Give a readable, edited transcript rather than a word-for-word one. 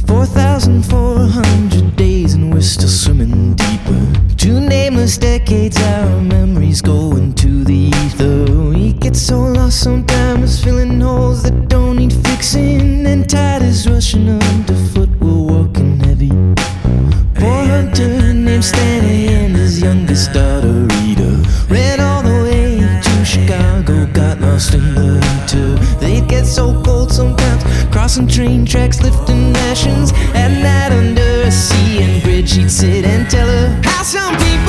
4,400 days and we're still swimming deeper. 2 nameless decades, our memories go into the ether. We get so lost sometimes, filling holes that don't need fixing. And tide is rushing underfoot, we're walking heavy. Poor hunter named Stanley and his youngest daughter Rita ran all the way to Chicago, got lost in the winter. They'd get so cold sometimes, crossing train tracks, lifting rations. At night under a sea and bridge, he'd sit and tell her how some people